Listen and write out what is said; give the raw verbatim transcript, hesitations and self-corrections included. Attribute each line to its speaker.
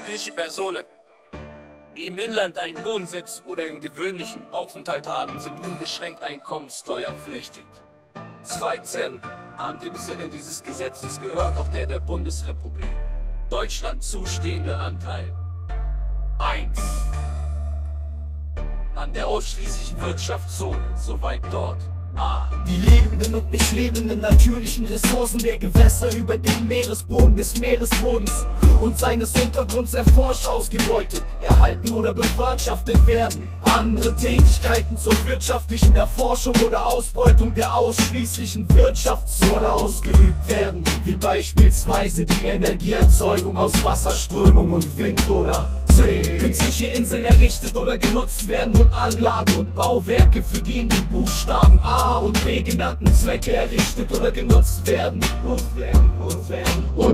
Speaker 1: juristische Personen, die im Inland einen Wohnsitz oder einen gewöhnlichen Aufenthalt haben, sind unbeschränkt einkommenssteuerpflichtig. Zweitens, an dem Sinne dieses Gesetzes gehört auch der der Bundesrepublik Deutschland zustehende Anteil eins an der ausschließlichen Wirtschaftszone, soweit dort a
Speaker 2: die lebenden und nicht lebenden natürlichen Ressourcen der Gewässer über den Meeresboden des Meeresbodens und seines Untergrunds erforscht, ausgebeutet, erhalten oder bewirtschaftet werden. Andere Tätigkeiten zur wirtschaftlichen Erforschung oder Ausbeutung der ausschließlichen Wirtschaftszone ausgeübt werden, wie beispielsweise die Energieerzeugung aus Wasserströmung und Wind oder künstliche Inseln errichtet oder genutzt werden und Anlagen und Bauwerke für die in den Buchstaben A und B genannten Zwecke errichtet oder genutzt werden und werden und werden und